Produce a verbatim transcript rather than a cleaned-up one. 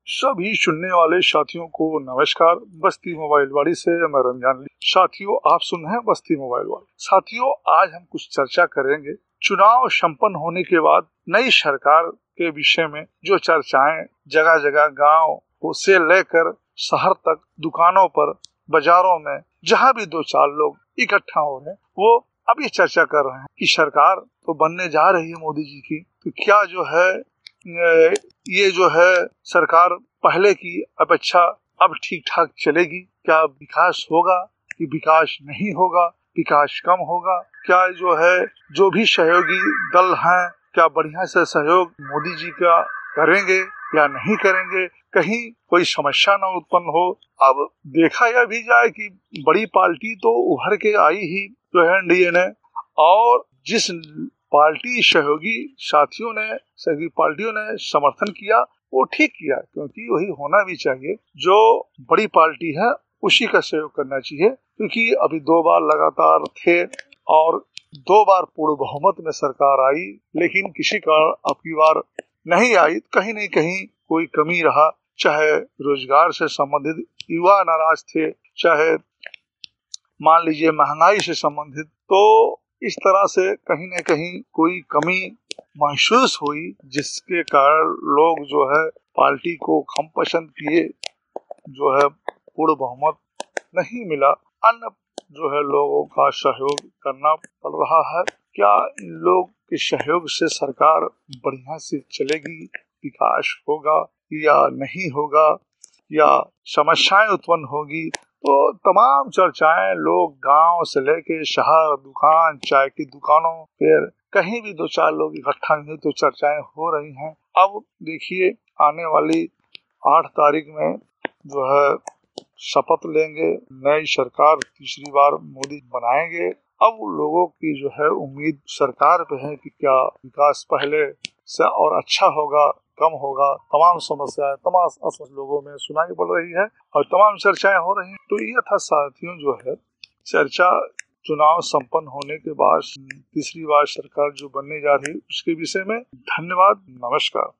सभी सुनने वाले साथियों को नमस्कार। बस्ती मोबाइल वाड़ी से मैं रमजान। साथियों, आप सुन रहे हैं बस्ती मोबाइल वाड़ी। साथियों, आज हम कुछ चर्चा करेंगे चुनाव संपन्न होने के बाद नई सरकार के विषय में। जो चर्चाएं जगह जगह गांव से लेकर शहर तक, दुकानों पर, बाजारों में, जहां भी दो चार लोग इकट्ठा हो रहे हैं, वो अब ये चर्चा कर रहे हैं कि सरकार तो बनने जा रही है मोदी जी की, तो क्या जो है ये जो है सरकार पहले की अपेक्षा अब ठीक ठाक चलेगी? क्या विकास होगा कि विकास नहीं होगा, विकास कम होगा? क्या जो है जो भी सहयोगी दल हैं, क्या बढ़िया से सहयोग मोदी जी का करेंगे या नहीं करेंगे? कहीं कोई समस्या न उत्पन्न हो। अब देखा यह भी जाए कि बड़ी पार्टी तो उभर के आई ही जो है एनडीए ने, और जिस पार्टी सहयोगी साथियों ने सहयोगी पार्टियों ने समर्थन किया वो ठीक किया, क्योंकि वही होना भी चाहिए। जो बड़ी पार्टी है उसी का सहयोग करना चाहिए, क्योंकि अभी दो बार लगातार थे और दो बार पूर्ण बहुमत में सरकार आई, लेकिन किसी कारण अब की बार नहीं आई। कहीं नहीं कहीं कोई कमी रहा, चाहे रोजगार से संबंधित युवा नाराज थे, चाहे मान लीजिए महंगाई से संबंधित, तो इस तरह से कहीं न कहीं कोई कमी महसूस हुई, जिसके कारण लोग जो है पार्टी को कम पसंद किए, जो है पूर्ण बहुमत नहीं मिला। अन्य जो है लोगों का सहयोग करना पड़ रहा है। क्या इन लोग के सहयोग से सरकार बढ़िया से चलेगी, विकास होगा या नहीं होगा, या समस्याएं उत्पन्न होगी? तो तमाम चर्चाएं लोग गांव से लेके शहर, दुकान, चाय की दुकानों, फिर कहीं भी दो चार लोग इकट्ठा हुए तो चर्चाएं हो रही हैं। अब देखिए, आने वाली आठ तारीख में जो है शपथ लेंगे, नई सरकार तीसरी बार मोदी बनाएंगे। अब लोगों की जो है उम्मीद सरकार पे है कि क्या विकास पहले से और अच्छा होगा, कम होगा। तमाम समस्याएं तमाम असमंजस लोगों में सुनाई पड़ रही है और तमाम चर्चाएं हो रही हैं। तो ये था साथियों जो है चर्चा चुनाव संपन्न होने के बाद तीसरी बार सरकार जो बनने जा रही है उसके विषय में। धन्यवाद, नमस्कार।